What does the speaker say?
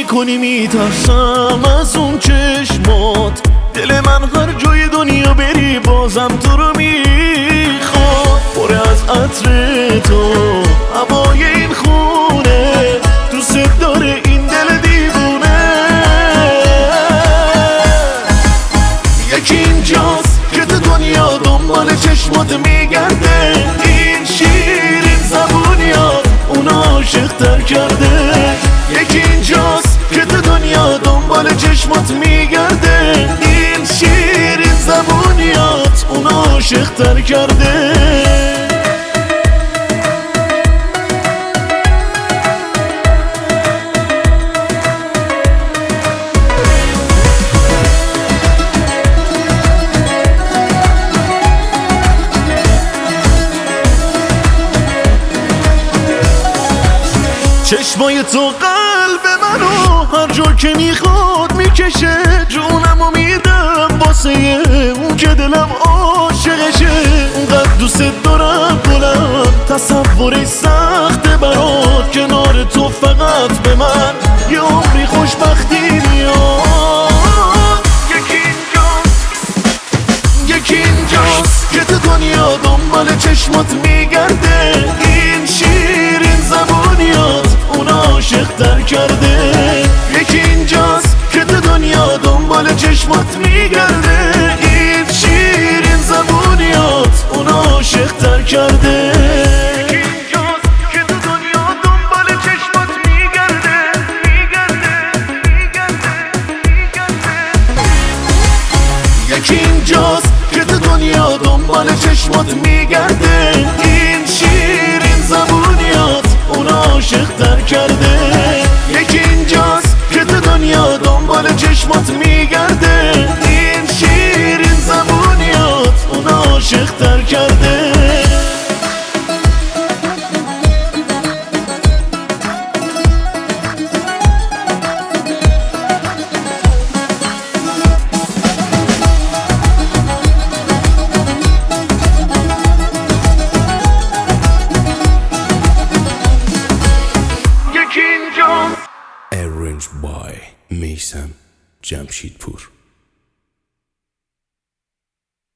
میکنی میترسم از اون چشمات. دل من هر جای دنیا بری بازم تو رو میخواد. پر از عطر تو هوای این خونه، دوست داره این دل دیوونه. یکی اینجاست که تو دنیا دنبال چشمات میگرده. این شیرین زبونیات اون عاشق‌تر کرده. یکی اینجاست که تو دنیا دنبال چشمات میگرده. این شیرین زبونیات اون عاشق‌تر کرده. چشمای تو قلب منو هر جا که میخواد میکشه. جونمو میدم واسه اون که دلم عاشقشه. اونقدر دوست دارم گلم، تصورش سخته برات. کنار تو فقط به من یه عمری خوشبختی میاد. یکی اینجاست که تو دنیا دنبال چشمات میگرده. این شیرین زبونیات اون عاشق‌تر کرده. یکی اینجاست که تو دنیا دنبال چشمات میگرده. این شیرین زبونیات اون عاشق‌تر کرده. یکی اینجاست که تو دنیا دنبال چشمات میگرده. یکی اینجاست که تو دنیا دنبال چشمات میگرده. این شیرین زبونیات اون عاشق‌تر کرده. یکی اینجاست که تو دنیا دنبال چشمات میگرده. این شیرین زبونیات اون عاشق‌تر کرده. Arranged by Meysem Jamshidpur.